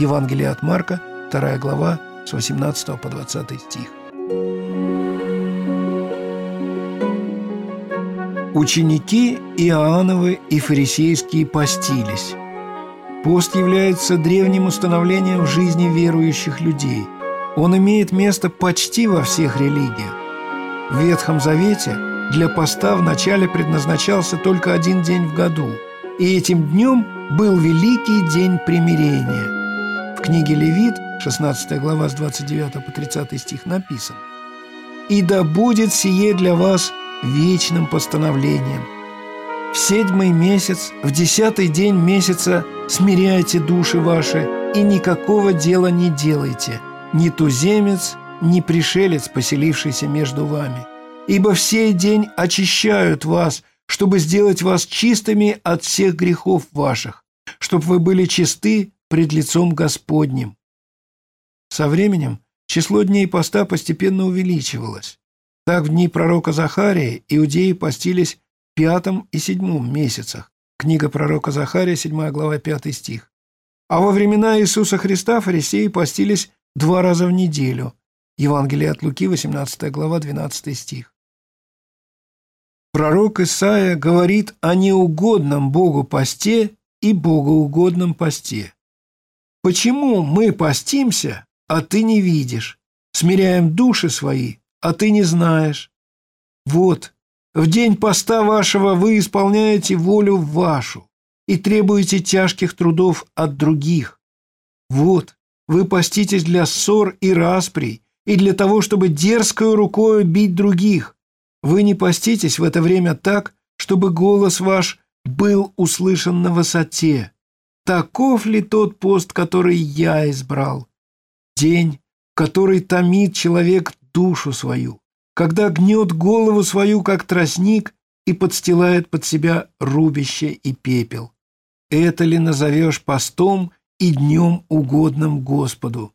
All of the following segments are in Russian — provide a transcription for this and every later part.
Евангелие от Марка, 2 глава, с 18 по 20 стих. Ученики Иоанновы и фарисейские постились. Пост является древним установлением в жизни верующих людей. Он имеет место почти во всех религиях. В Ветхом Завете для поста вначале предназначался только один день в году, и этим днем был Великий день примирения. В книге Левит, 16 глава с 29 по 30 стих написано: «И да будет сие для вас вечным постановлением. В 7-й месяц, в 10-й день месяца смиряйте души ваши, и никакого дела не делайте, ни туземец, ни пришелец, поселившийся между вами. Ибо в сей день очищают вас, чтобы сделать вас чистыми от всех грехов ваших, чтобы вы были чисты пред лицом Господним». Со временем число дней поста постепенно увеличивалось. Так в дни пророка Захарии иудеи постились в 5 и 7 месяцах. Книга пророка Захария, 7 глава, 5 стих. А во времена Иисуса Христа фарисеи постились 2 раза в неделю. Евангелие от Луки, 18 глава, 12 стих. Пророк Исаия говорит о неугодном Богу посте и богоугодном посте. «Почему мы постимся, а ты не видишь? Смиряем души свои, а ты не знаешь? Вот, в день поста вашего вы исполняете волю вашу и требуете тяжких трудов от других. Вот, вы поститесь для ссор и расприй и для того, чтобы дерзкою рукою бить других. Вы не поститесь в это время так, чтобы голос ваш был услышан на высоте. Таков ли тот пост, который я избрал? День, в который томит человек душу свою, когда гнет голову свою, как тростник, и подстилает под себя рубище и пепел. Это ли назовешь постом и днем угодным Господу?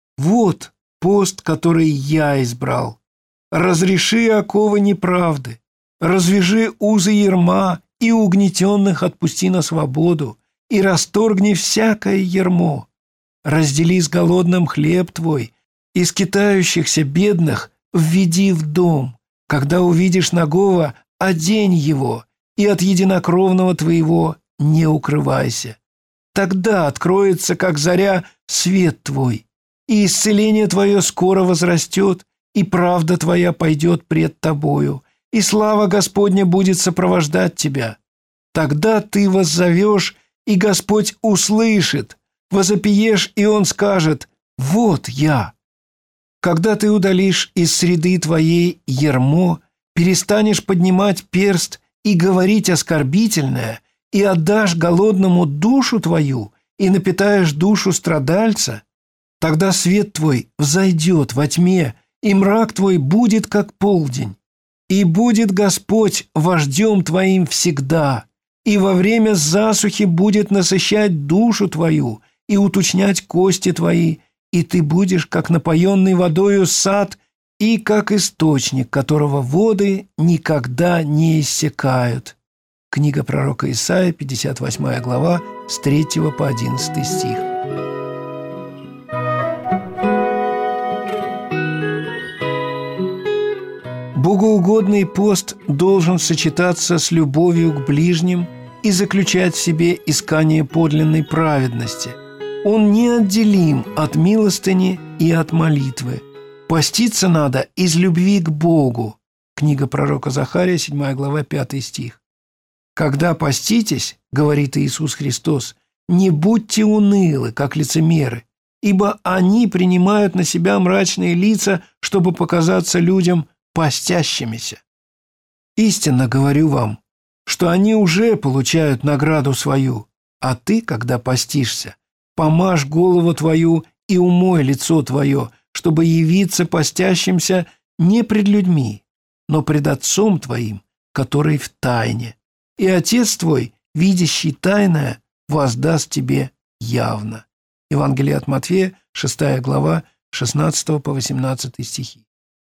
Вот пост, который я избрал. Разреши оковы неправды, развяжи узы ярма, и угнетенных отпусти на свободу, и расторгни всякое ярмо. Раздели с голодным хлеб твой, и скитающихся бедных введи в дом. Когда увидишь нагого, одень его, и от единокровного твоего не укрывайся. Тогда откроется, как заря, свет твой, и исцеление твое скоро возрастет, и правда твоя пойдет пред тобою, и слава Господня будет сопровождать тебя. Тогда ты воззовешь, и Господь услышит, возопиешь, и Он скажет: «Вот я». Когда ты удалишь из среды твоей ярмо, перестанешь поднимать перст и говорить оскорбительное, и отдашь голодному душу твою, и напитаешь душу страдальца, тогда свет твой взойдет во тьме, и мрак твой будет, как полдень. И будет Господь вождем твоим всегда, и во время засухи будет насыщать душу твою и уточнять кости твои, и ты будешь, как напоенный водою сад, и как источник, которого воды никогда не иссякают. Книга пророка Исаия, 58 глава, с 3 по 11 стих. Богоугодный пост должен сочетаться с любовью к ближним и заключать в себе искание подлинной праведности. Он неотделим от милостыни и от молитвы. Поститься надо из любви к Богу. Книга пророка Захария, 7 глава, 5 стих. «Когда поститесь, — говорит Иисус Христос, — не будьте унылы, как лицемеры, ибо они принимают на себя мрачные лица, чтобы показаться людям постящимися. Истинно говорю вам, что они уже получают награду свою, а ты, когда постишься, помажь голову твою и умой лицо твое, чтобы явиться постящимся не пред людьми, но пред Отцом твоим, который в тайне. И Отец твой, видящий тайное, воздаст тебе явно». Евангелие от Матфея, 6 глава, 16 по 18 стихи.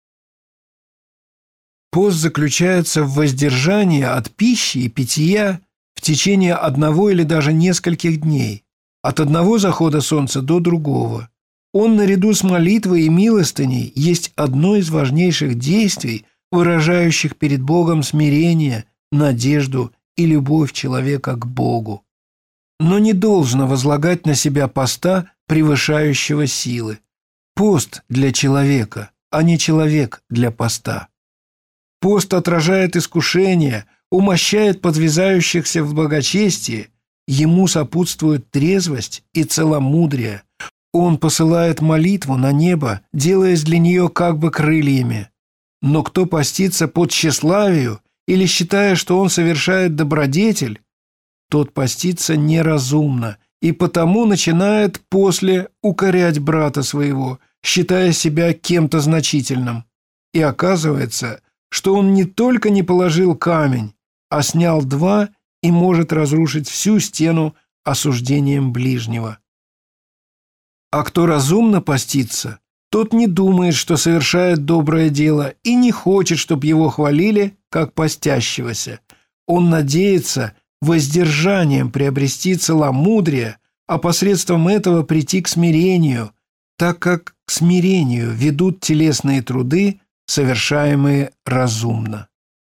Пост заключается в воздержании от пищи и питья в течение одного или даже нескольких дней. от одного захода солнца до другого. Он наряду с молитвой и милостыней есть одно из важнейших действий, выражающих перед Богом смирение, надежду и любовь человека к Богу. Но не должно возлагать на себя поста, превышающего силы. Пост для человека, а не человек для поста. Пост отражает искушение, умощает подвязающихся в благочестии, ему сопутствует трезвость и целомудрие. Он посылает молитву на небо, делаясь для нее как бы крыльями. Но кто постится по тщеславию или считая, что он совершает добродетель, тот постится неразумно и потому начинает после укорять брата своего, считая себя кем-то значительным. И оказывается, что он не только не положил камень, а снял два и может разрушить всю стену осуждением ближнего. А кто разумно постится, тот не думает, что совершает доброе дело, и не хочет, чтобы его хвалили, как постящегося. Он надеется воздержанием приобрести целомудрие, а посредством этого прийти к смирению, так как к смирению ведут телесные труды, совершаемые разумно.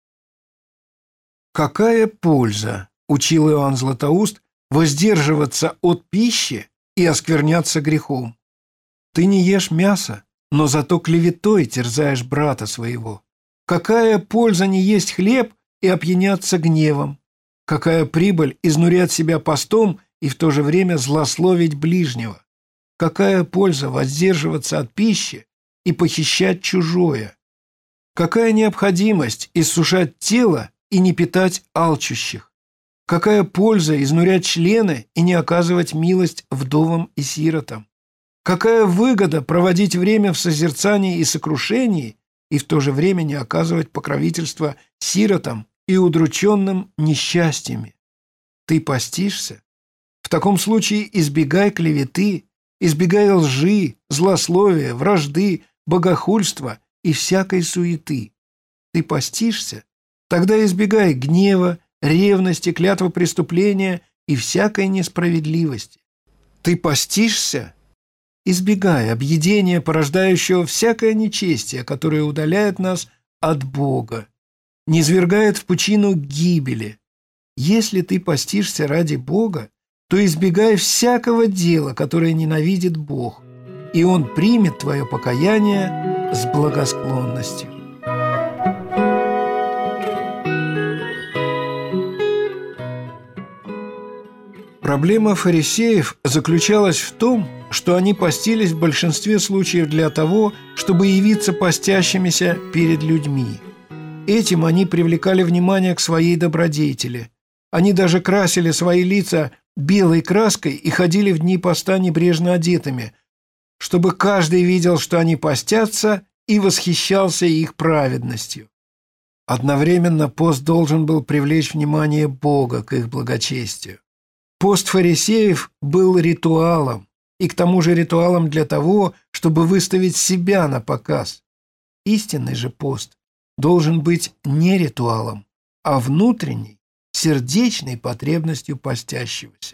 Какая польза, учил Иоанн Златоуст, воздерживаться от пищи и оскверняться грехом? Ты не ешь мясо, но зато клеветой терзаешь брата своего. Какая польза не есть хлеб и опьяняться гневом? Какая прибыль изнурять себя постом и в то же время злословить ближнего? Какая польза воздерживаться от пищи и похищать чужое? Какая необходимость иссушать тело и не питать алчущих? Какая польза изнурять члены и не оказывать милость вдовам и сиротам? Какая выгода проводить время в созерцании и сокрушении и в то же время не оказывать покровительства сиротам и удрученным несчастьями? Ты постишься? В таком случае избегай клеветы, избегай лжи, злословия, вражды, богохульства и всякой суеты. Ты постишься? Тогда избегай гнева, ревности, клятвы преступления и всякой несправедливости. Ты постишься? Избегай объедения, порождающего всякое нечестие, которое удаляет нас от Бога, низвергает в пучину гибели. Если ты постишься ради Бога, то избегай всякого дела, которое ненавидит Бог, и Он примет твое покаяние с благосклонностью. Проблема фарисеев заключалась в том, что они постились в большинстве случаев для того, чтобы явиться постящимися перед людьми. Этим они привлекали внимание к своей добродетели. Они даже красили свои лица белой краской и ходили в дни поста небрежно одетыми, чтобы каждый видел, что они постятся, и восхищался их праведностью. Одновременно пост должен был привлечь внимание Бога к их благочестию. Пост фарисеев был ритуалом, и к тому же ритуалом для того, чтобы выставить себя на показ. Истинный же пост должен быть не ритуалом, а внутренней, сердечной потребностью постящегося.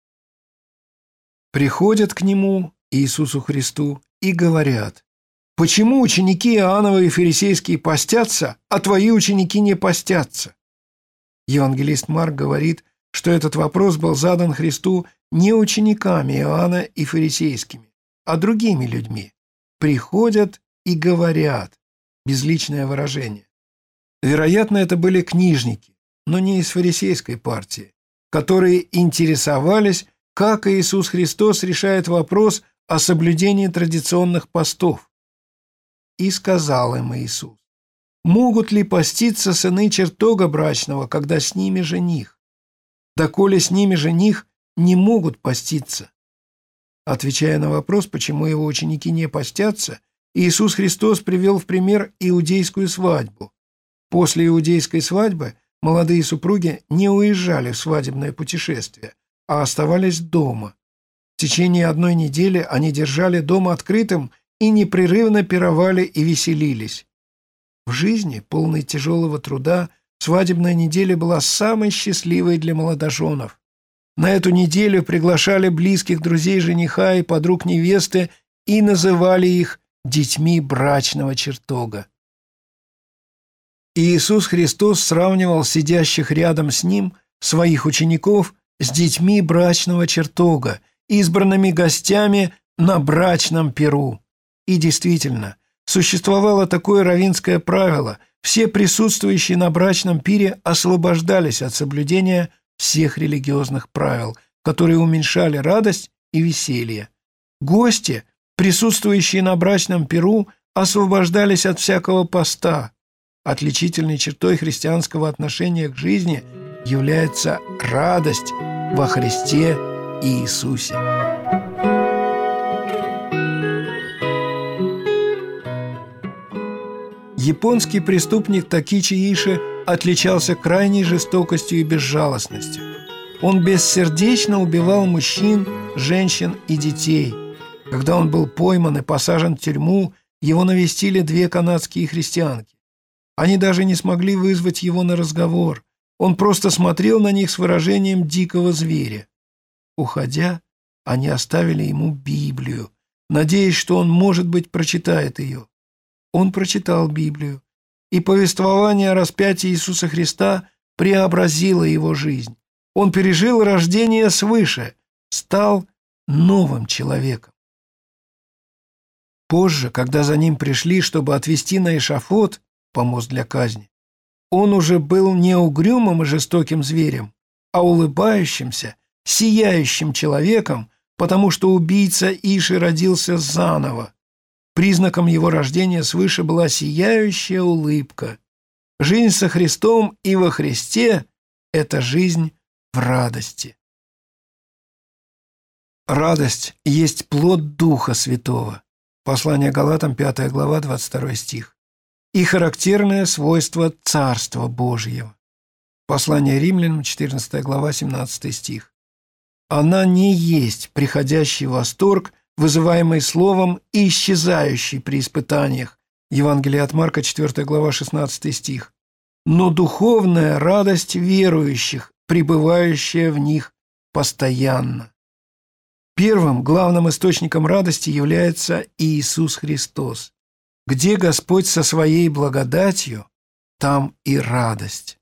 Приходят к Нему, Иисусу Христу, и говорят: «Почему ученики Иоанновы и фарисейские постятся, а твои ученики не постятся?» Евангелист Марк говорит, что этот вопрос был задан Христу не учениками Иоанна и фарисейскими, а другими людьми. Приходят и говорят. Безличное выражение. Вероятно, это были книжники, но не из фарисейской партии, которые интересовались, как Иисус Христос решает вопрос о соблюдении традиционных постов. И сказал им Иисус: «Могут ли поститься сыны чертога брачного, когда с ними жених? Доколе с ними жених, не могут поститься». Отвечая на вопрос, почему его ученики не постятся, Иисус Христос привел в пример иудейскую свадьбу. После иудейской свадьбы молодые супруги не уезжали в свадебное путешествие, а оставались дома. В течение 1 недели они держали дом открытым и непрерывно пировали и веселились. В жизни, полной тяжелого труда, свадебная неделя была самой счастливой для молодоженов. На эту неделю приглашали близких друзей жениха и подруг невесты и называли их детьми брачного чертога. Иисус Христос сравнивал сидящих рядом с Ним, своих учеников, с детьми брачного чертога, избранными гостями на брачном пиру. И действительно, существовало такое раввинское правило: все присутствующие на брачном пире освобождались от соблюдения всех религиозных правил, которые уменьшали радость и веселье. Гости, присутствующие на брачном пиру, освобождались от всякого поста. Отличительной чертой христианского отношения к жизни является радость во Христе Иисусе. Японский преступник Такичи Иши отличался крайней жестокостью и безжалостностью. Он бессердечно убивал мужчин, женщин и детей. Когда он был пойман и посажен в тюрьму, его навестили 2 канадские христианки. Они даже не смогли вызвать его на разговор. Он просто смотрел на них с выражением дикого зверя. Уходя, они оставили ему Библию, надеясь, что он, может быть, прочитает ее. Он прочитал Библию, и повествование о распятии Иисуса Христа преобразило его жизнь. Он пережил рождение свыше, стал новым человеком. Позже, когда за ним пришли, чтобы отвезти на эшафот, помост для казни, он уже был не угрюмым и жестоким зверем, а улыбающимся, сияющим человеком, потому что убийца Иши родился заново. Признаком его рождения свыше была сияющая улыбка. Жизнь со Христом и во Христе – это жизнь в радости. Радость есть плод Духа Святого. Послание Галатам, 5 глава, 22 стих. И характерное свойство Царства Божьего. Послание Римлянам, 14 глава, 17 стих. Она не есть приходящий восторг, вызываемый словом и исчезающий при испытаниях. Евангелие от Марка, 4 глава, 16 стих. Но духовная радость верующих, пребывающая в них постоянно. Первым главным источником радости является Иисус Христос. Где Господь со своей благодатью, там и радость.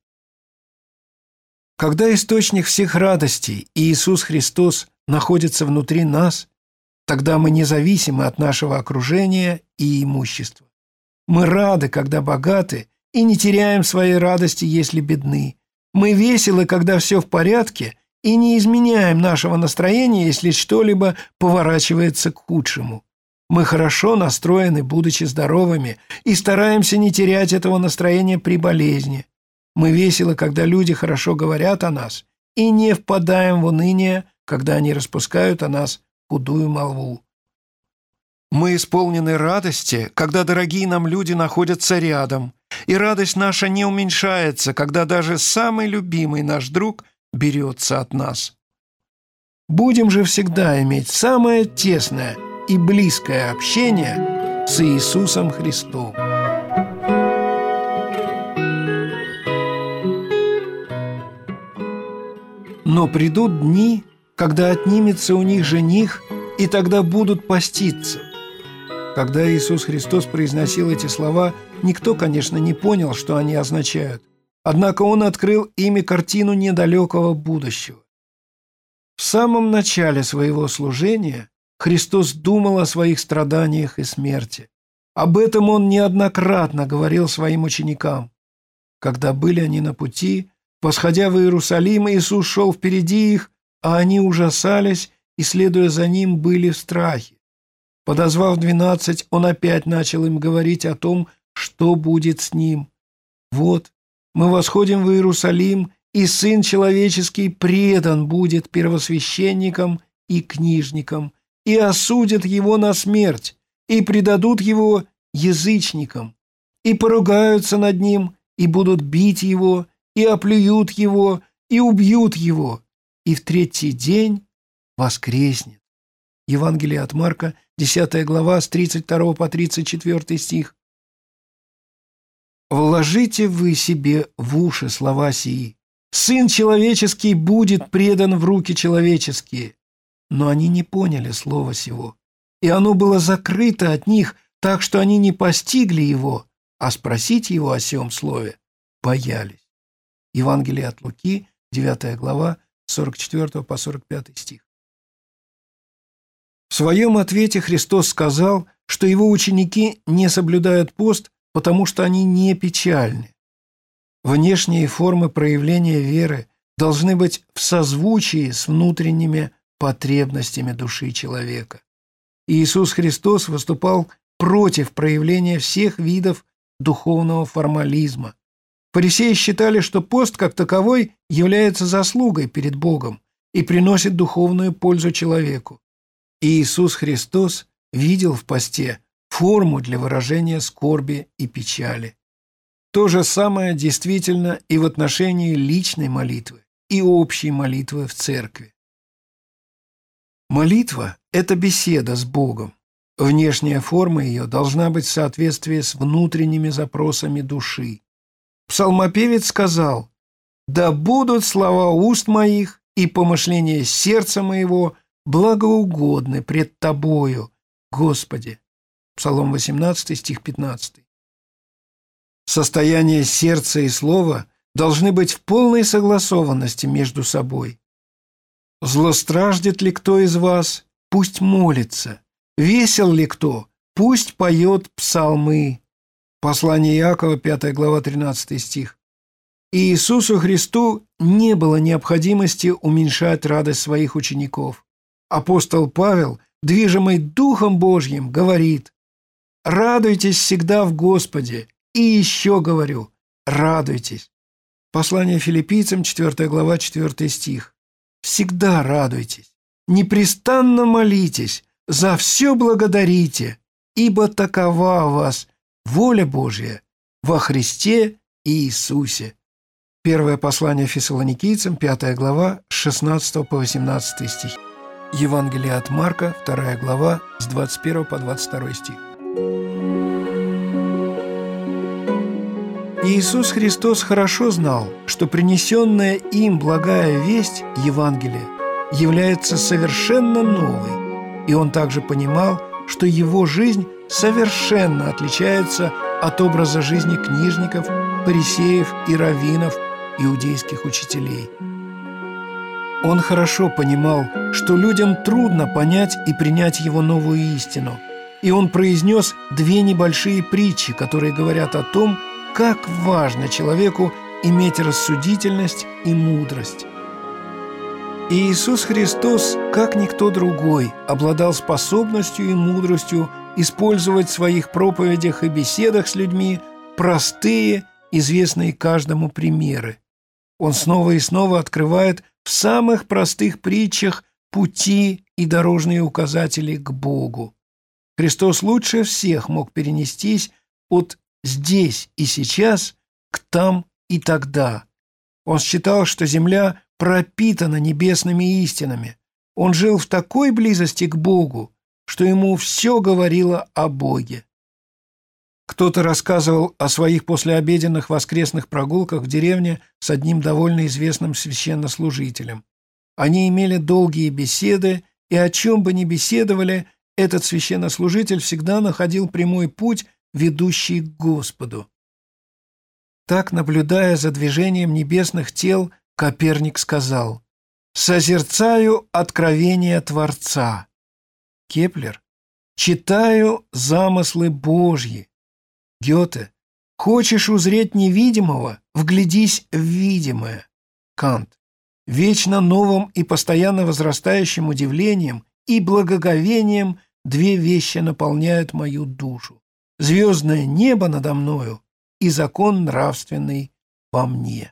Когда источник всех радостей, Иисус Христос, находится внутри нас, тогда мы независимы от нашего окружения и имущества. Мы рады, когда богаты, и не теряем своей радости, если бедны. Мы веселы, когда все в порядке, и не изменяем нашего настроения, если что-либо поворачивается к худшему. Мы хорошо настроены, будучи здоровыми, и стараемся не терять этого настроения при болезни. Мы веселы, когда люди хорошо говорят о нас, и не впадаем в уныние, когда они распускают о нас худую молву. Мы исполнены радости, когда дорогие нам люди находятся рядом, и радость наша не уменьшается, когда даже самый любимый наш друг берется от нас. Будем же всегда иметь самое тесное и близкое общение с Иисусом Христом. Но придут дни, когда отнимется у них жених, и тогда будут поститься. Когда Иисус Христос произносил эти слова, никто, конечно, не понял, что они означают. Однако Он открыл ими картину недалекого будущего. В самом начале своего служения Христос думал о своих страданиях и смерти. Об этом Он неоднократно говорил своим ученикам. Когда были они на пути, восходя в Иерусалим, Иисус шел впереди их, а они ужасались и, следуя за Ним, были в страхе. Подозвав 12, Он опять начал им говорить о том, что будет с Ним. «Вот, мы восходим в Иерусалим, и Сын Человеческий предан будет первосвященникам и книжникам, и осудят Его на смерть, и предадут Его язычникам, и поругаются над Ним, и будут бить Его, и оплюют Его, и убьют Его, и в 3-й день воскреснет». Евангелие от Марка, 10 глава, с 32 по 34 стих. «Вложите вы себе в уши слова сии. Сын человеческий будет предан в руки человеческие». Но они не поняли слова сего, и оно было закрыто от них, так что они не постигли его, а спросить его о сем слове боялись. Евангелие от Луки, 9 глава, 44 по 45 стих. В своем ответе Христос сказал, что его ученики не соблюдают пост, потому что они не печальны. Внешние формы проявления веры должны быть в созвучии с внутренними потребностями души человека. И Иисус Христос выступал против проявления всех видов духовного формализма. Фарисеи считали, что пост как таковой является заслугой перед Богом и приносит духовную пользу человеку. И Иисус Христос видел в посте форму для выражения скорби и печали. То же самое действительно и в отношении личной молитвы и общей молитвы в церкви. Молитва – это беседа с Богом. Внешняя форма ее должна быть в соответствии с внутренними запросами души. Псалмопевец сказал: «Да будут слова уст моих и помышления сердца моего благоугодны пред Тобою, Господи». Псалом 18, стих 15. Состояние сердца и слова должны быть в полной согласованности между собой. «Злостраждет ли кто из вас? Пусть молится. Весел ли кто? Пусть поет псалмы». Послание Иакова, 5 глава, 13 стих. И Иисусу Христу не было необходимости уменьшать радость своих учеников. Апостол Павел, движимый Духом Божьим, говорит: «Радуйтесь всегда в Господе, и еще говорю, радуйтесь». Послание Филиппийцам, 4 глава, 4 стих. «Всегда радуйтесь, непрестанно молитесь, за все благодарите, ибо такова у вас воля Божья во Христе Иисусе». Первое послание Фессалоникийцам, 5 глава, с 16 по 18 стих. Евангелие от Марка, 2 глава, с 21 по 22 стих. Иисус Христос хорошо знал, что принесенная им благая весть, Евангелие, является совершенно новой, и Он также понимал, что Его жизнь совершенно отличается от образа жизни книжников, фарисеев и раввинов, иудейских учителей. Он хорошо понимал, что людям трудно понять и принять Его новую истину, и Он произнес две небольшие притчи, которые говорят о том, как важно человеку иметь рассудительность и мудрость. И Иисус Христос, как никто другой, обладал способностью и мудростью использовать в своих проповедях и беседах с людьми простые, известные каждому примеры. Он снова и снова открывает в самых простых притчах пути и дорожные указатели к Богу. Христос лучше всех мог перенестись от «здесь и сейчас» к «там и тогда». Он считал, что земля пропитана небесными истинами. Он жил в такой близости к Богу, что ему все говорило о Боге. Кто-то рассказывал о своих послеобеденных воскресных прогулках в деревне с одним довольно известным священнослужителем. Они имели долгие беседы, и о чем бы ни беседовали, этот священнослужитель всегда находил прямой путь, ведущий к Господу. Так, наблюдая за движением небесных тел, Коперник сказал: «Созерцаю откровения Творца». Кеплер: «Читаю замыслы Божьи». Гёте: «Хочешь узреть невидимого? Вглядись в видимое». Кант: «Вечно новым и постоянно возрастающим удивлением и благоговением две вещи наполняют мою душу: звездное небо надо мною и закон нравственный во мне».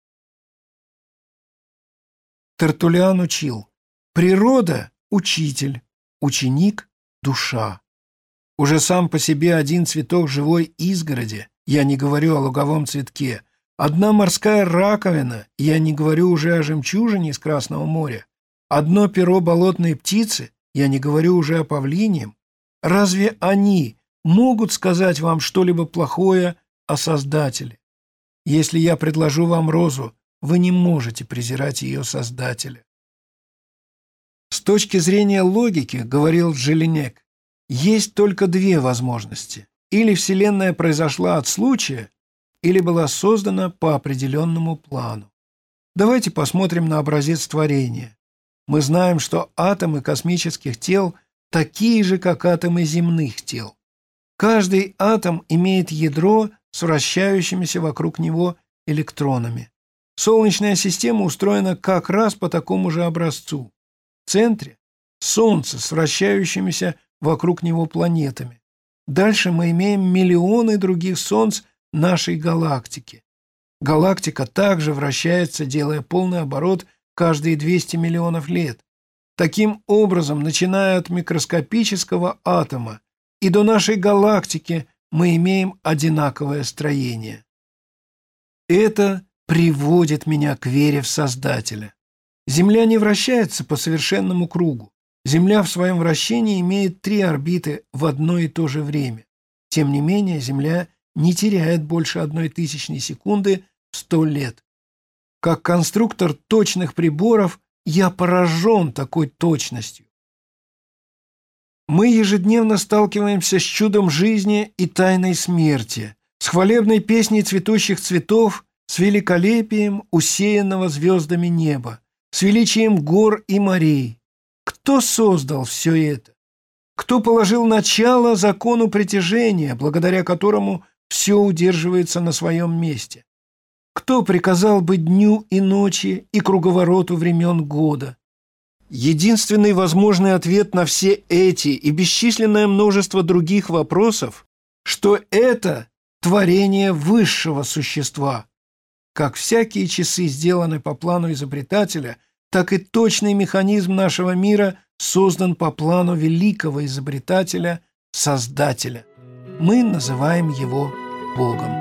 Тертуллиан учил: природа – учитель, ученик – душа. Уже сам по себе один цветок живой изгороди, я не говорю о луговом цветке, одна морская раковина, я не говорю уже о жемчужине из Красного моря, одно перо болотной птицы, я не говорю уже о павлиньем. Разве они могут сказать вам что-либо плохое о Создателе? Если я предложу вам розу, вы не можете презирать ее создателя. С точки зрения логики, говорил Джелинек, есть только две возможности. Или Вселенная произошла от случая, или была создана по определенному плану. Давайте посмотрим на образец творения. Мы знаем, что атомы космических тел такие же, как атомы земных тел. Каждый атом имеет ядро с вращающимися вокруг него электронами. Солнечная система устроена как раз по такому же образцу. В центре – Солнце с вращающимися вокруг него планетами. Дальше мы имеем миллионы других солнц нашей галактики. Галактика также вращается, делая полный оборот каждые 200 миллионов лет. Таким образом, начиная от микроскопического атома и до нашей галактики, мы имеем одинаковое строение. Это приводит меня к вере в Создателя. Земля не вращается по совершенному кругу. Земля в своем вращении имеет 3 орбиты в одно и то же время. Тем не менее, Земля не теряет больше 0,01 секунды в 100 лет. Как конструктор точных приборов, я поражен такой точностью. Мы ежедневно сталкиваемся с чудом жизни и тайной смерти, с хвалебной песней цветущих цветов, с великолепием усеянного звездами неба, с величием гор и морей. Кто создал все это? Кто положил начало закону притяжения, благодаря которому все удерживается на своем месте? Кто приказал быть дню и ночи и круговороту времен года? Единственный возможный ответ на все эти и бесчисленное множество других вопросов, что это творение высшего существа. Как всякие часы сделаны по плану изобретателя, так и точный механизм нашего мира создан по плану великого изобретателя, Создателя. Мы называем его Богом.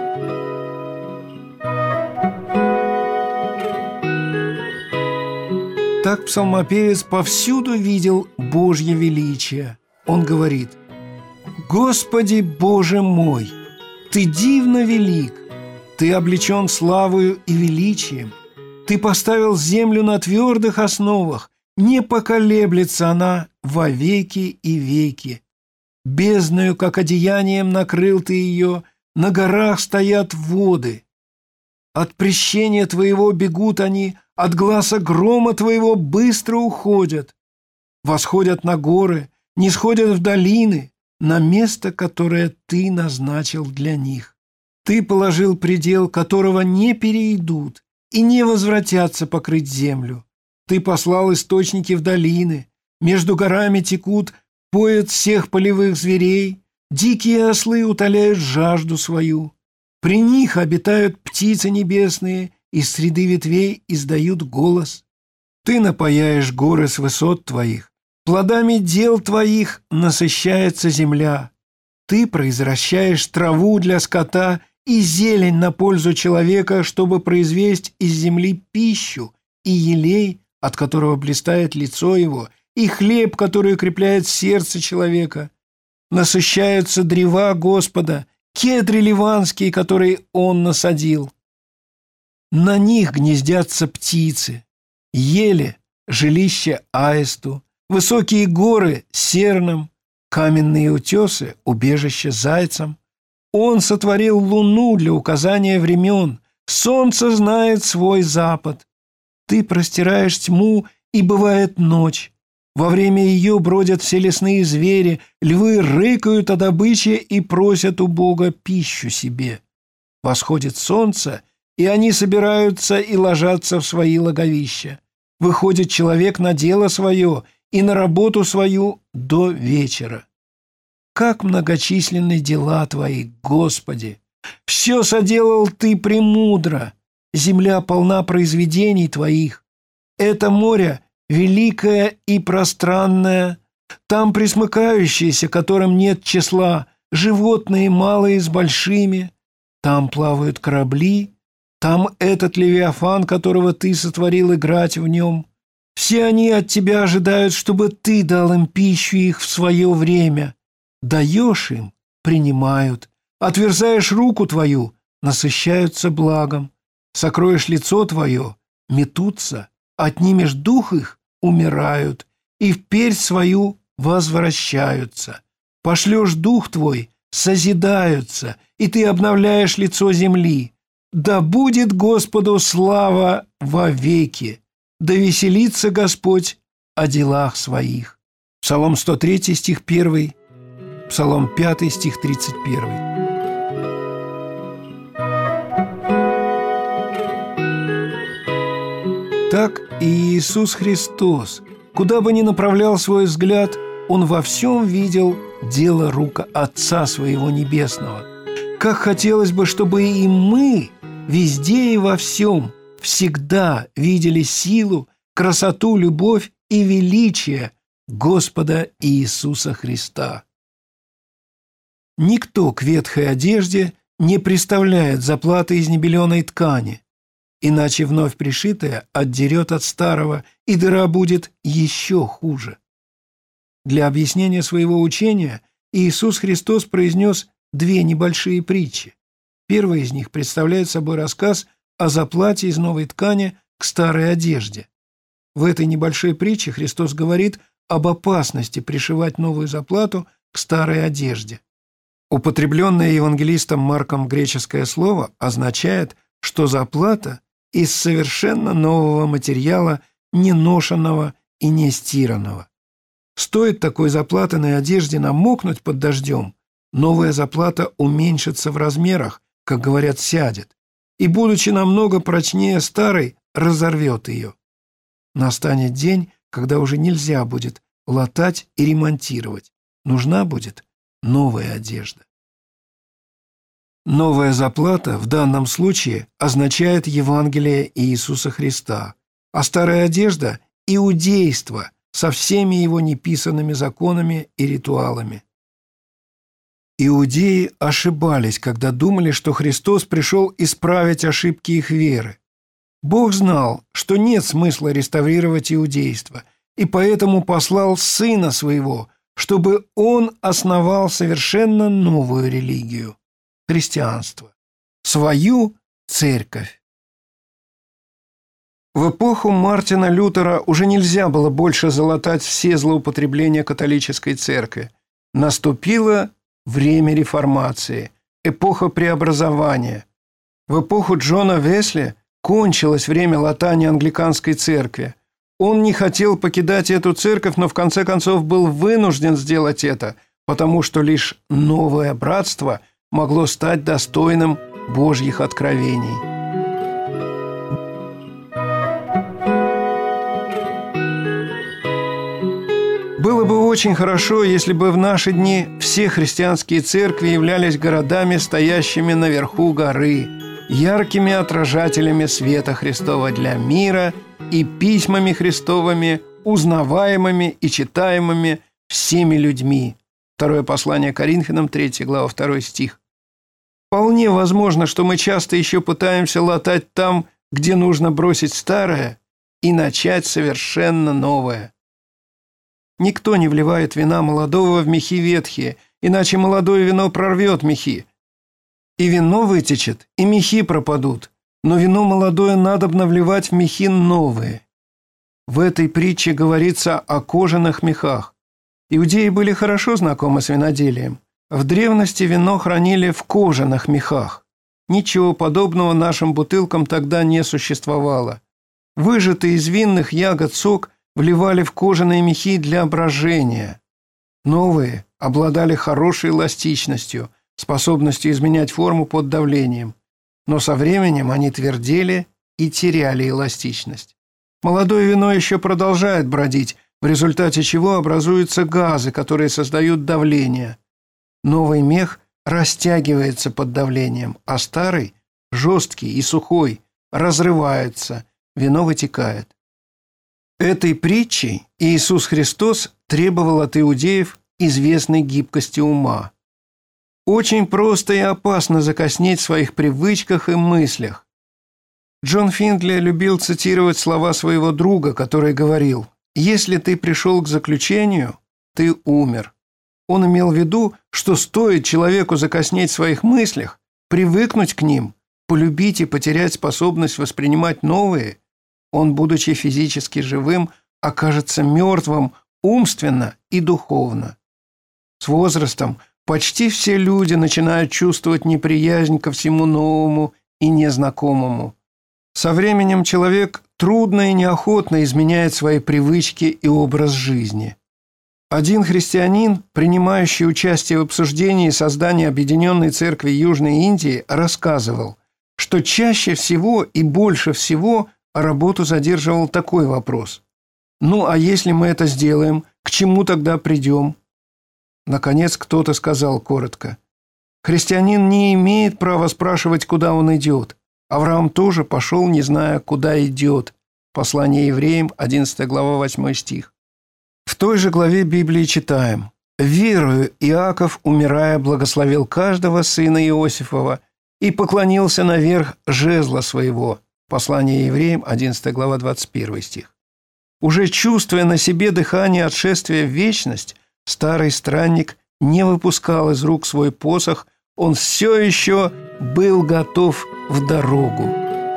Так псалмопевец повсюду видел Божье величие. Он говорит: «Господи, Боже мой, Ты дивно велик, Ты облечен славою и величием, Ты поставил землю на твердых основах, не поколеблется она во веки и веки. Бездною, как одеянием, накрыл Ты ее, на горах стоят воды. От прещения Твоего бегут они, от гласа грома Твоего быстро уходят. Восходят на горы, нисходят в долины, на место, которое Ты назначил для них. Ты положил предел, которого не перейдут и не возвратятся покрыть землю. Ты послал источники в долины, между горами текут, поят всех полевых зверей, дикие ослы утоляют жажду свою. При них обитают птицы небесные, из среды ветвей издают голос. Ты напояешь горы с высот Твоих, плодами дел Твоих насыщается земля. Ты произвращаешь траву для скота и зелень на пользу человека, чтобы произвести из земли пищу и елей, от которого блистает лицо его, и хлеб, который укрепляет сердце человека. Насыщаются древа Господа, кедры ливанские, которые Он насадил. На них гнездятся птицы, ели жилище аисту, высокие горы сернам, каменные утесы убежище зайцам. Он сотворил луну для указания времен, солнце знает свой запад. Ты простираешь тьму, и бывает ночь. Во время ее бродят все лесные звери, львы рыкают о добыче и просят у Бога пищу себе. Восходит солнце, и они собираются и ложатся в свои логовища. Выходит человек на дело свое и на работу свою до вечера. Как многочисленны дела Твои, Господи! Все соделал Ты премудро, земля полна произведений Твоих. Это море великое и пространное, там пресмыкающиеся, которым нет числа, животные малые с большими, там плавают корабли, там этот левиафан, которого Ты сотворил играть в нем. Все они от Тебя ожидают, чтобы Ты дал им пищу их в свое время. Даешь им – принимают, отверзаешь руку Твою – насыщаются благом. Сокроешь лицо твое, метутся, отнимешь дух их, умирают, и вперь свою возвращаются. Пошлешь дух твой, созидаются, и ты обновляешь лицо земли. Да будет Господу слава вовеки, да веселится Господь о делах своих». Псалом 103, стих 1, Псалом 5, стих 31. Так и Иисус Христос, куда бы ни направлял свой взгляд, Он во всем видел дело рук Отца Своего Небесного. Как хотелось бы, чтобы и мы везде и во всем всегда видели силу, красоту, любовь и величие Господа Иисуса Христа. Никто к ветхой одежде не приставляет заплаты из небеленой ткани, иначе вновь пришитое отдерет от старого, и дыра будет еще хуже. Для объяснения своего учения Иисус Христос произнес две небольшие притчи. Первая из них представляет собой рассказ о заплате из новой ткани к старой одежде. В этой небольшой притче Христос говорит об опасности пришивать новую заплату к старой одежде. Употребленное евангелистом Марком греческое слово означает, что заплата из совершенно нового материала, не ношенного и не стиранного. Стоит такой заплатанной одежде намокнуть под дождем, новая заплата уменьшится в размерах, как говорят, сядет, и, будучи намного прочнее старой, разорвет ее. Настанет день, когда уже нельзя будет латать и ремонтировать. Нужна будет новая одежда. Новая заплата в данном случае означает Евангелие Иисуса Христа, а старая одежда – иудейство со всеми его неписанными законами и ритуалами. Иудеи ошибались, когда думали, что Христос пришел исправить ошибки их веры. Бог знал, что нет смысла реставрировать иудейство, и поэтому послал Сына Своего, чтобы Он основал совершенно новую религию – христианство, свою церковь. В эпоху Мартина Лютера уже нельзя было больше залатать все злоупотребления католической церкви. Наступило время реформации, эпоха преобразования. В эпоху Джона Весли кончилось время латания англиканской церкви. Он не хотел покидать эту церковь, но в конце концов был вынужден сделать это, потому что лишь новое братство могло стать достойным Божьих откровений. Было бы очень хорошо, если бы в наши дни все христианские церкви являлись городами, стоящими наверху горы, яркими отражателями света Христова для мира и письмами Христовыми, узнаваемыми и читаемыми всеми людьми. Второе послание Коринфянам, 3 глава, 2 стих. Вполне возможно, что мы часто еще пытаемся латать там, где нужно бросить старое и начать совершенно новое. Никто не вливает вина молодого в мехи ветхие, иначе молодое вино прорвет мехи. И вино вытечет, и мехи пропадут, но вино молодое надобно вливать в мехи новые. В этой притче говорится о кожаных мехах. Иудеи были хорошо знакомы с виноделием. В древности вино хранили в кожаных мехах. Ничего подобного нашим бутылкам тогда не существовало. Выжатый из винных ягод сок вливали в кожаные мехи для брожения. Новые обладали хорошей эластичностью, способностью изменять форму под давлением, но со временем они твердели и теряли эластичность. Молодое вино еще продолжает бродить, в результате чего образуются газы, которые создают давление. Новый мех растягивается под давлением, а старый, жесткий и сухой, разрывается, вино вытекает. Этой притчей Иисус Христос требовал от иудеев известной гибкости ума. Очень просто и опасно закоснеть в своих привычках и мыслях. Джон Финдли любил цитировать слова своего друга, который говорил: «Если ты пришел к заключению, ты умер». Он имел в виду, что стоит человеку закоснеть в своих мыслях, привыкнуть к ним, полюбить и потерять способность воспринимать новые, он, будучи физически живым, окажется мертвым умственно и духовно. С возрастом почти все люди начинают чувствовать неприязнь ко всему новому и незнакомому. Со временем человек трудно и неохотно изменяет свои привычки и образ жизни. Один христианин, принимающий участие в обсуждении создания Объединенной Церкви Южной Индии, рассказывал, что чаще всего и больше всего работу задерживал такой вопрос: «Ну, а если мы это сделаем, к чему тогда придем?» Наконец кто-то сказал коротко: «Христианин не имеет права спрашивать, куда он идет. Авраам тоже пошел, не зная, куда идет». Послание Евреям, 11 глава, 8 стих. В той же главе Библии читаем: «Верою Иаков, умирая, благословил каждого сына Иосифова и поклонился наверх жезла своего». Послание Евреям, 11 глава, 21 стих. Уже чувствуя на себе дыхание отшествия в вечность, старый странник не выпускал из рук свой посох, он все еще был готов в дорогу.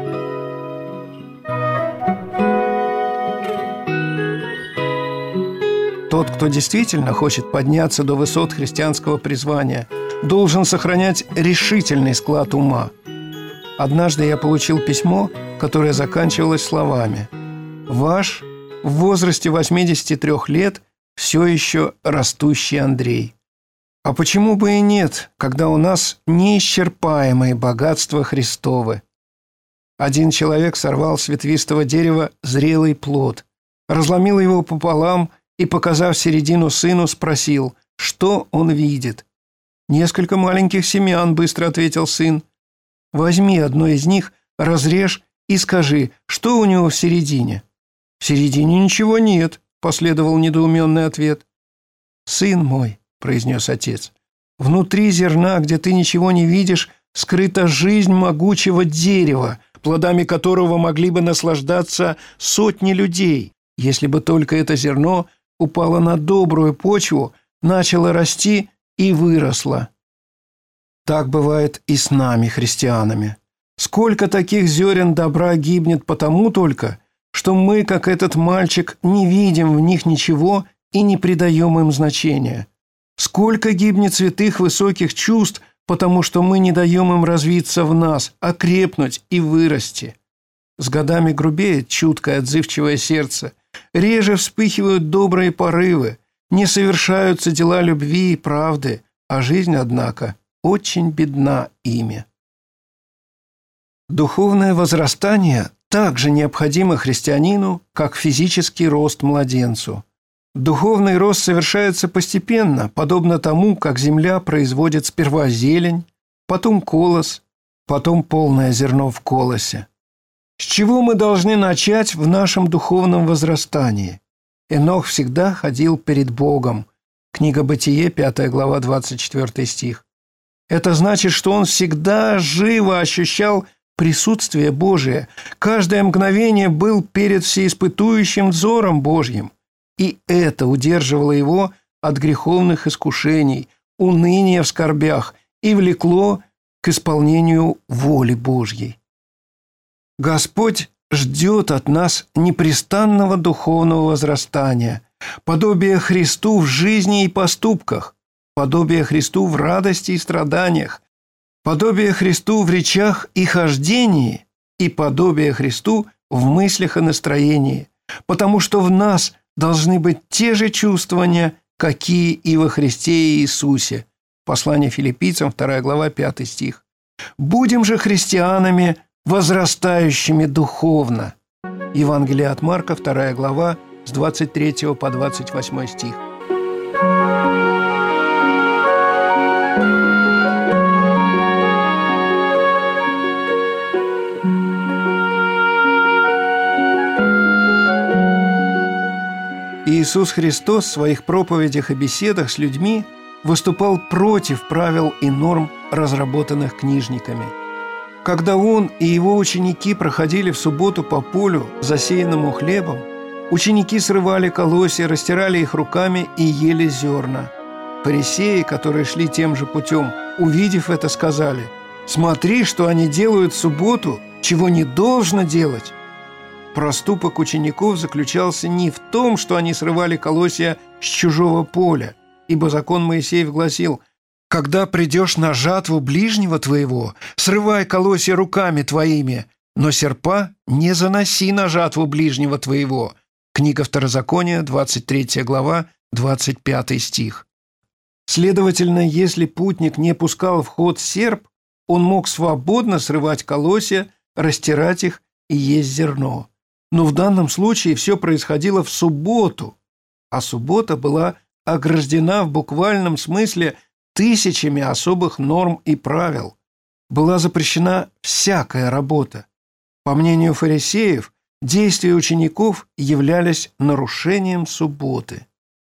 Тот, кто действительно хочет подняться до высот христианского призвания, должен сохранять решительный склад ума. Однажды я получил письмо, которое заканчивалось словами: «Ваш в возрасте 83 лет все еще растущий Андрей». А почему бы и нет, когда у нас неисчерпаемые богатства Христовы? Один человек сорвал с ветвистого дерева зрелый плод, разломил его пополам и, показав середину сыну, спросил, что он видит. «Несколько маленьких семян», — быстро ответил сын. «Возьми одно из них, разрежь и скажи, что у него в середине». «В середине ничего нет», — последовал недоуменный ответ. «Сын мой», — произнес отец, — «внутри зерна, где ты ничего не видишь, скрыта жизнь могучего дерева, плодами которого могли бы наслаждаться сотни людей, если бы только это зерно упало на добрую почву, начало расти и выросло». Так бывает и с нами, христианами. Сколько таких зерен добра гибнет потому только, что мы, как этот мальчик, не видим в них ничего и не придаем им значения. Сколько гибнет святых высоких чувств, потому что мы не даем им развиться в нас, окрепнуть и вырасти. С годами грубеет чуткое, отзывчивое сердце, реже вспыхивают добрые порывы, не совершаются дела любви и правды, а жизнь, однако, очень бедна ими. Духовное возрастание также необходимо христианину, как физический рост младенцу. Духовный рост совершается постепенно, подобно тому, как земля производит сперва зелень, потом колос, потом полное зерно в колосе. С чего мы должны начать в нашем духовном возрастании? Енох всегда ходил перед Богом. Книга Бытие, 5 глава, 24 стих. Это значит, что он всегда живо ощущал присутствие Божие, каждое мгновение был перед всеиспытующим взором Божьим. И это удерживало его от греховных искушений, уныния в скорбях и влекло к исполнению воли Божьей. Господь ждет от нас непрестанного духовного возрастания, подобия Христу в жизни и поступках, подобия Христу в радости и страданиях, подобие Христу в речах и хождении и подобие Христу в мыслях и настроении, потому что в нас должны быть те же чувствования, какие и во Христе Иисусе. Послание Филиппийцам, 2 глава, 5 стих. «Будем же христианами, возрастающими духовно». Евангелие от Марка, 2 глава, с 23 по 28 стих. Иисус Христос в своих проповедях и беседах с людьми выступал против правил и норм, разработанных книжниками. Когда Он и Его ученики проходили в субботу по полю, засеянному хлебом, ученики срывали колосья, растирали их руками и ели зерна. Фарисеи, которые шли тем же путем, увидев это, сказали: Смотри, что они делают в субботу, чего не должно делать». Проступок учеников заключался не в том, что они срывали колосья с чужого поля, ибо закон Моисеев гласил: «Когда придешь на жатву ближнего твоего, срывай колосья руками твоими, но серпа не заноси на жатву ближнего твоего». Книга Второзакония, 23 глава, 25 стих. Следовательно, если путник не пускал в ход серп, он мог свободно срывать колосья, растирать их и есть зерно. Но в данном случае все происходило в субботу, а суббота была ограждена в буквальном смысле тысячами особых норм и правил. Была запрещена всякая работа. По мнению фарисеев, действия учеников являлись нарушением субботы.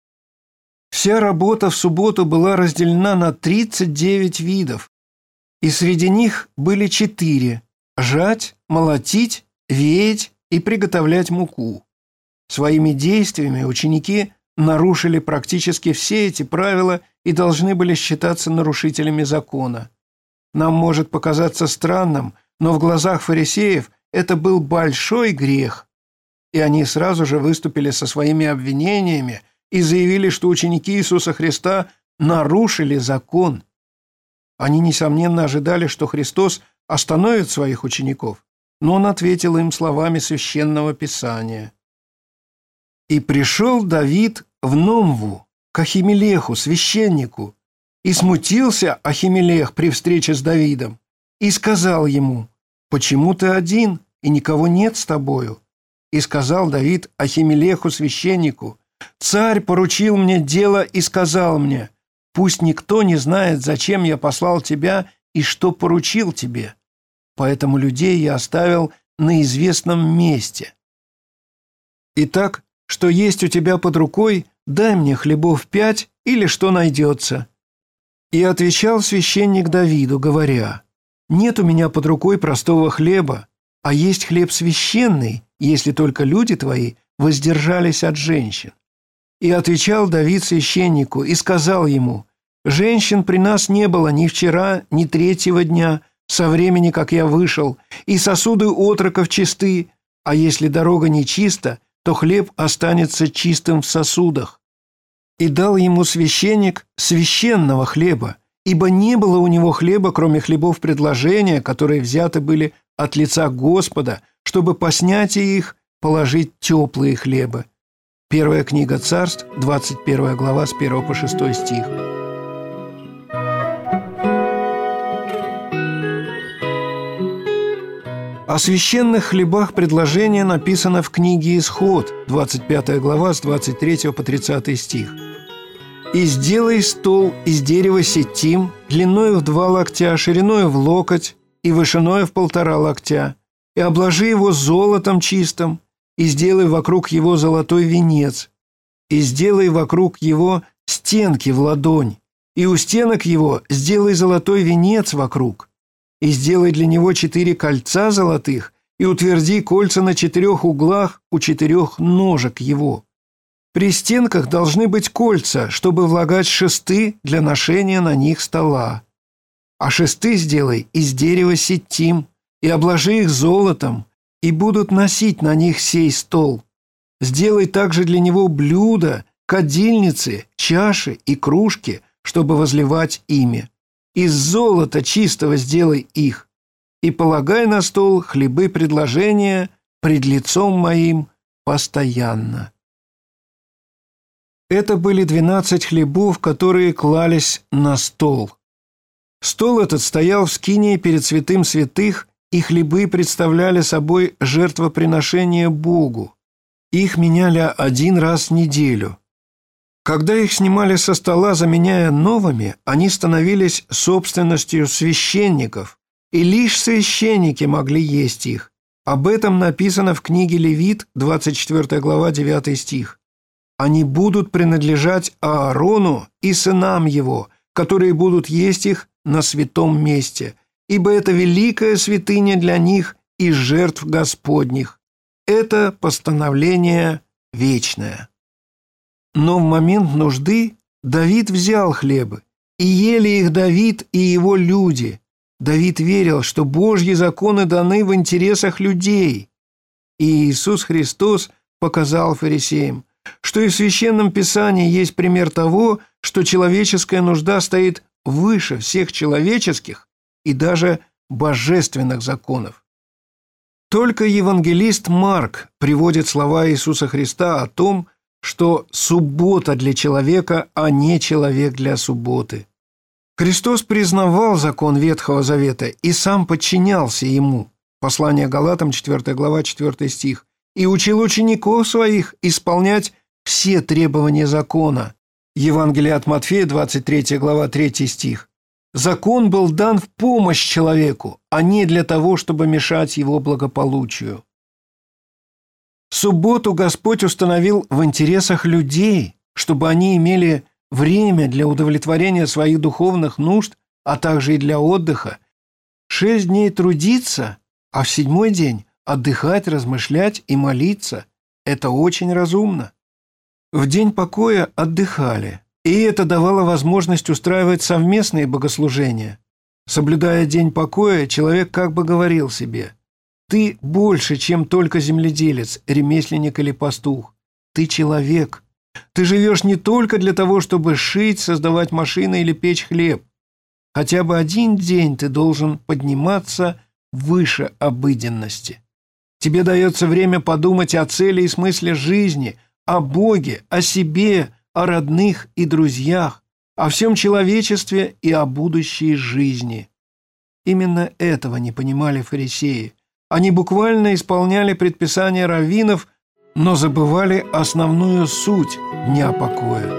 Вся работа в субботу была разделена на 39 видов, и среди них были 4 – жать, молотить, веять и приготовлять муку. Своими действиями ученики нарушили практически все эти правила и должны были считаться нарушителями закона. Нам может показаться странным, но в глазах фарисеев это был большой грех, и они сразу же выступили со своими обвинениями и заявили, что ученики Иисуса Христа нарушили закон. Они, несомненно, ожидали, что Христос остановит своих учеников, но Он ответил им словами Священного Писания. «И пришел Давид в Номву к Ахимелеху, священнику, и смутился Ахимелех при встрече с Давидом, и сказал ему: почему ты один, и никого нет с тобою? И сказал Давид Ахимелеху, священнику: царь поручил мне дело и сказал мне: пусть никто не знает, зачем я послал тебя и что поручил тебе. Поэтому людей я оставил на известном месте. Итак, что есть у тебя под рукой, дай мне хлебов 5 или что найдется». И отвечал священник Давиду, говоря: нет у меня под рукой простого хлеба, а есть хлеб священный, если только люди твои воздержались от женщин. И отвечал Давид священнику и сказал ему: женщин при нас не было ни вчера, ни 3-го дня, со времени, как я вышел, и сосуды отроков чисты, а если дорога не чиста, то хлеб останется чистым в сосудах. И дал ему священник священного хлеба, ибо не было у него хлеба, кроме хлебов предложения, которые взяты были от лица Господа, чтобы по снятии их положить теплые хлебы. Первая книга Царств, 21 глава, с 1 по 6 стих. О священных хлебах предложение написано в книге Исход, 25 глава, с 23 по 30 стих. «И сделай стол из дерева ситим, длиною в 2 локтя, шириною в локоть и вышиною в 1,5 локтя, и обложи его золотом чистым, и сделай вокруг его золотой венец, и сделай вокруг его стенки в ладонь, и у стенок его сделай золотой венец вокруг, и сделай для него 4 кольца золотых, и утверди кольца на 4 углах у 4 ножек его. При стенках должны быть кольца, чтобы влагать шесты для ношения на них стола. А шесты сделай из дерева ситим, и обложи их золотом, и будут носить на них сей стол. Сделай также для него блюда, кадильницы, чаши и кружки, чтобы возливать ими. Из золота чистого сделай их, и полагай на стол хлебы предложения пред лицом моим постоянно». Это были 12 хлебов, которые клались на стол. Стол этот стоял в скинии перед святым святых, и хлебы представляли собой жертвоприношение Богу. Их меняли 1 раз в неделю. Когда их снимали со стола, заменяя новыми, они становились собственностью священников, и лишь священники могли есть их. Об этом написано в книге Левит, 24 глава, 9 стих. «Они будут принадлежать Аарону и сынам его, которые будут есть их на святом месте, ибо это великая святыня для них из жертв Господних. Это постановление вечное». Но в момент нужды Давид взял хлебы, и ели их Давид и его люди, Давид верил, что Божьи законы даны в интересах людей. И Иисус Христос показал фарисеям, что и в Священном Писании есть пример того, что человеческая нужда стоит выше всех человеческих и даже божественных законов. Только евангелист Марк приводит слова Иисуса Христа о том, что суббота для человека, а не человек для субботы. Христос признавал закон Ветхого Завета и сам подчинялся ему. Послание Галатам, 4 глава, 4 стих. И учил учеников своих исполнять все требования закона. Евангелие от Матфея, 23 глава, 3 стих. Закон был дан в помощь человеку, а не для того, чтобы мешать его благополучию. Субботу Господь установил в интересах людей, чтобы они имели время для удовлетворения своих духовных нужд, а также и для отдыха. 6 дней трудиться, а в 7-й день отдыхать, размышлять и молиться. Это очень разумно. В день покоя отдыхали, и это давало возможность устраивать совместные богослужения. Соблюдая день покоя, человек как бы говорил себе: «Ты больше, чем только земледелец, ремесленник или пастух. Ты человек. Ты живешь не только для того, чтобы шить, создавать машины или печь хлеб. Хотя бы один день ты должен подниматься выше обыденности. Тебе дается время подумать о цели и смысле жизни, о Боге, о себе, о родных и друзьях, о всем человечестве и о будущей жизни». Именно этого не понимали фарисеи. Они буквально исполняли предписания раввинов, но забывали основную суть дня покоя.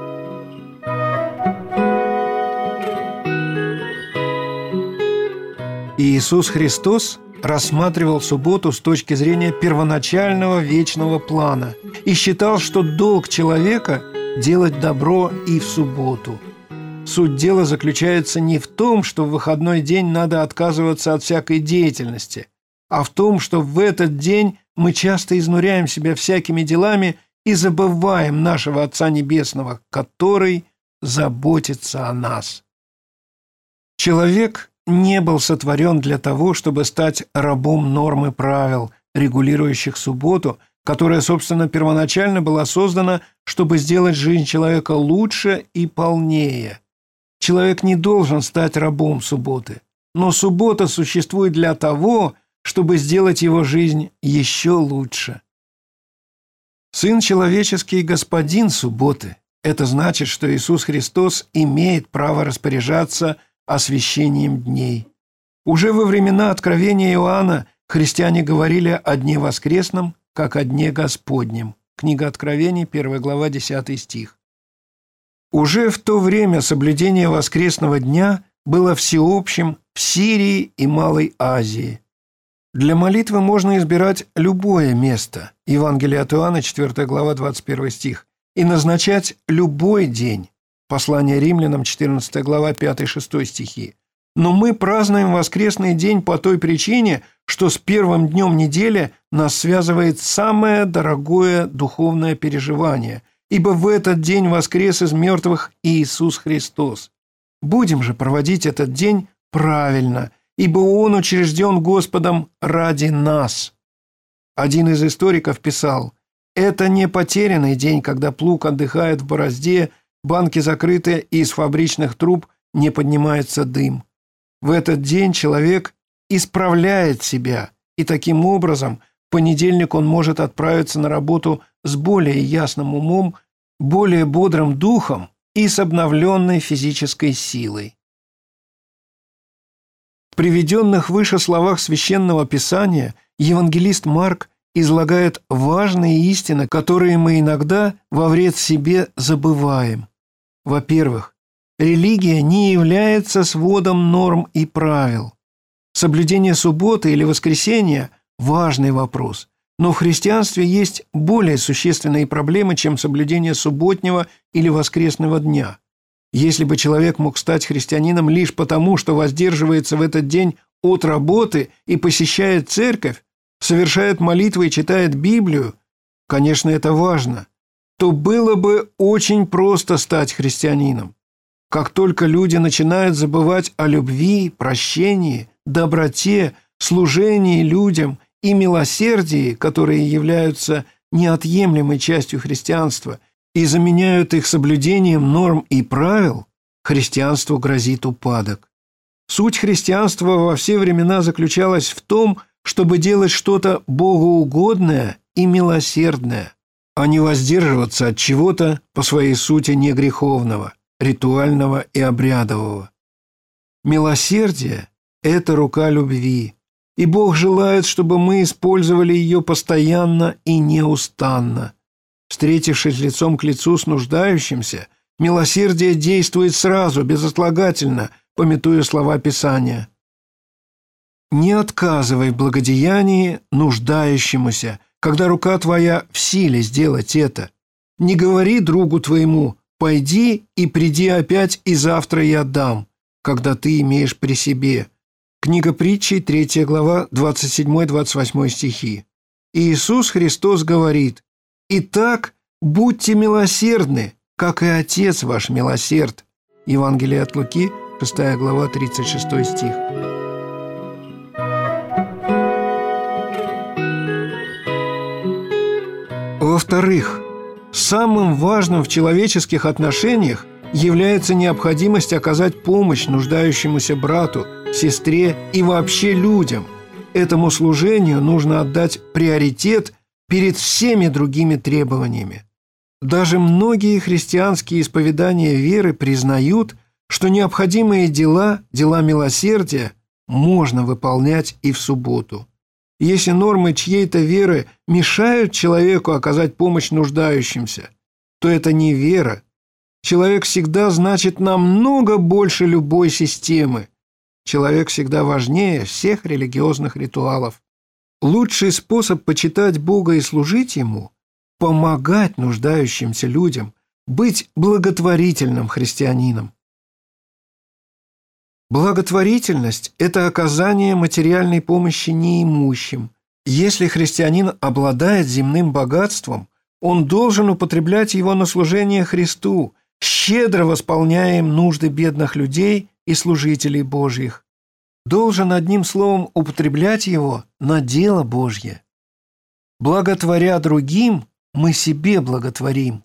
Иисус Христос рассматривал субботу с точки зрения первоначального вечного плана и считал, что долг человека – делать добро и в субботу. Суть дела заключается не в том, что в выходной день надо отказываться от всякой деятельности, а в том, что в этот день мы часто изнуряем себя всякими делами и забываем нашего Отца Небесного, который заботится о нас. Человек не был сотворен для того, чтобы стать рабом норм и правил, регулирующих субботу, которая, собственно, первоначально была создана, чтобы сделать жизнь человека лучше и полнее. Человек не должен стать рабом субботы, но суббота существует для того, чтобы сделать его жизнь еще лучше. Сын человеческий – господин субботы. Это значит, что Иисус Христос имеет право распоряжаться освящением дней. Уже во времена Откровения Иоанна христиане говорили о дне воскресном, как о дне Господнем. Книга Откровений, 1 глава, 10 стих. Уже в то время соблюдение воскресного дня было всеобщим в Сирии и Малой Азии. Для молитвы можно избирать любое место, Евангелие от Иоанна, 4 глава, 21 стих, и назначать любой день, послание римлянам, 14 глава, 5-6 стихи. Но мы празднуем воскресный день по той причине, что с первым днем недели нас связывает самое дорогое духовное переживание, ибо в этот день воскрес из мертвых Иисус Христос. Будем же проводить этот день правильно, ибо Он учрежден Господом ради нас. Один из историков писал: «Это не потерянный день, когда плуг отдыхает в борозде, банки закрыты и из фабричных труб не поднимается дым. В этот день человек исправляет себя, и таким образом в понедельник он может отправиться на работу с более ясным умом, более бодрым духом и с обновленной физической силой». В приведенных выше словах Священного Писания евангелист Марк излагает важные истины, которые мы иногда во вред себе забываем. Во-первых, религия не является сводом норм и правил. Соблюдение субботы или воскресенья – важный вопрос, но в христианстве есть более существенные проблемы, чем соблюдение субботнего или воскресного дня. Если бы человек мог стать христианином лишь потому, что воздерживается в этот день от работы и посещает церковь, совершает молитвы и читает Библию, конечно, это важно, то было бы очень просто стать христианином. Как только люди начинают забывать о любви, прощении, доброте, служении людям и милосердии, которые являются неотъемлемой частью христианства, и заменяют их соблюдением норм и правил, христианству грозит упадок. Суть христианства во все времена заключалась в том, чтобы делать что-то богоугодное и милосердное, а не воздерживаться от чего-то по своей сути негреховного, ритуального и обрядового. Милосердие – это рука любви, и Бог желает, чтобы мы использовали ее постоянно и неустанно. Встретившись лицом к лицу с нуждающимся, милосердие действует сразу, безотлагательно, памятуя слова Писания. «Не отказывай в благодеянии нуждающемуся, когда рука твоя в силе сделать это. Не говори другу твоему: пойди и приди опять, и завтра я дам, когда ты имеешь при себе». Книга Притчей, 3 глава, 27-28 стихи. И Иисус Христос говорит: «Итак, будьте милосердны, как и Отец ваш милосерд». Евангелие от Луки, 6 глава, 36 стих. Во-вторых, самым важным в человеческих отношениях является необходимость оказать помощь нуждающемуся брату, сестре и вообще людям. Этому служению нужно отдать приоритет перед всеми другими требованиями. Даже многие христианские исповедания веры признают, что необходимые дела милосердия, можно выполнять и в субботу. Если нормы чьей-то веры мешают человеку оказать помощь нуждающимся, то это не вера. Человек всегда значит намного больше любой системы. Человек всегда важнее всех религиозных ритуалов. Лучший способ почитать Бога и служить Ему – помогать нуждающимся людям, быть благотворительным христианином. Благотворительность – это оказание материальной помощи неимущим. Если христианин обладает земным богатством, он должен употреблять его на служение Христу, щедро восполняя им нужды бедных людей и служителей Божьих. Должен, одним словом, употреблять его на дело Божье. Благотворя другим, мы себе благотворим.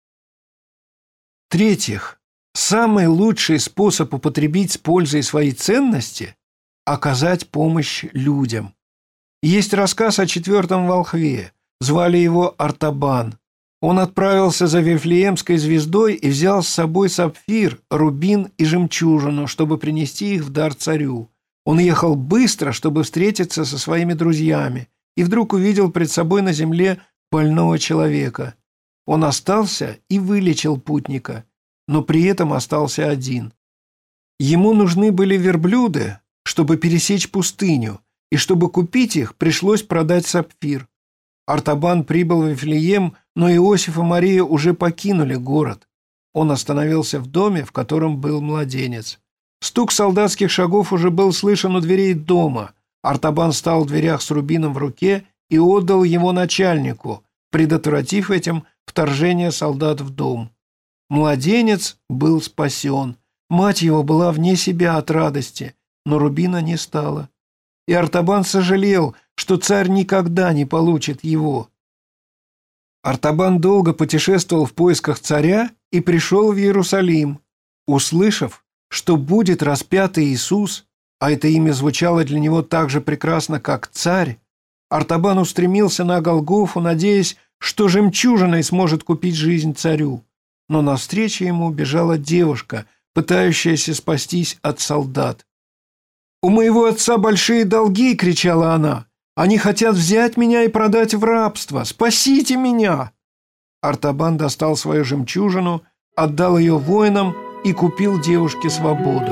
В-третьих, самый лучший способ употребить с пользой свои ценности – оказать помощь людям. Есть рассказ о 4-м волхве. Звали его Артабан. Он отправился за Вифлеемской звездой и взял с собой сапфир, рубин и жемчужину, чтобы принести их в дар царю. Он ехал быстро, чтобы встретиться со своими друзьями, и вдруг увидел пред собой на земле больного человека. Он остался и вылечил путника, но при этом остался один. Ему нужны были верблюды, чтобы пересечь пустыню, и чтобы купить их, пришлось продать сапфир. Артабан прибыл в Вифлеем, но Иосиф и Мария уже покинули город. Он остановился в доме, в котором был младенец. Стук солдатских шагов уже был слышен у дверей дома. Артабан стал в дверях с рубином в руке и отдал его начальнику, предотвратив этим вторжение солдат в дом. Младенец был спасен. Мать его была вне себя от радости, но рубина не стало. И Артабан сожалел, что царь никогда не получит его. Артабан долго путешествовал в поисках царя и пришел в Иерусалим. Услышав, что будет распятый Иисус, а это имя звучало для него так же прекрасно, как царь, Артабан устремился на Голгофу, надеясь, что жемчужиной сможет купить жизнь царю. Но навстречу ему бежала девушка, пытающаяся спастись от солдат. «У моего отца большие долги!» — кричала она. «Они хотят взять меня и продать в рабство! Спасите меня!» Артабан достал свою жемчужину, отдал ее воинам и купил девушке свободу.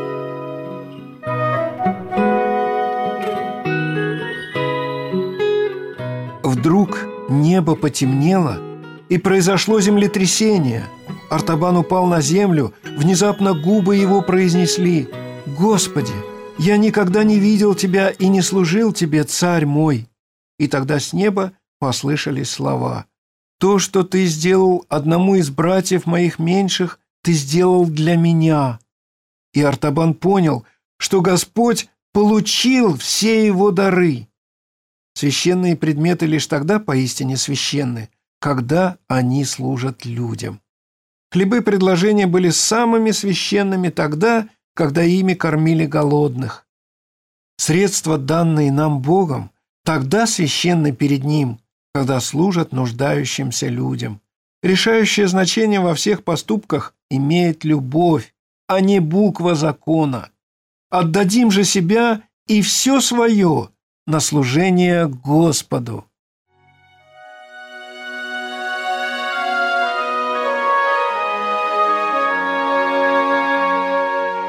Вдруг небо потемнело, и произошло землетрясение. Артабан упал на землю, внезапно губы его произнесли: «Господи, я никогда не видел Тебя и не служил Тебе, царь мой». И тогда с неба послышались слова: «То, что Ты сделал одному из братьев моих меньших, ты сделал для меня». И Артабан понял, что Господь получил все его дары. Священные предметы лишь тогда поистине священны, когда они служат людям. Хлебы предложения были самыми священными тогда, когда ими кормили голодных. Средства, данные нам Богом, тогда священны перед Ним, когда служат нуждающимся людям. Решающее значение во всех поступках имеет любовь, а не буква закона. Отдадим же себя и все свое на служение Господу.